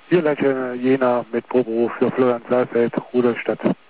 Violette Jena mit Proberuf für Florian Saalfeld, Rudolstadt.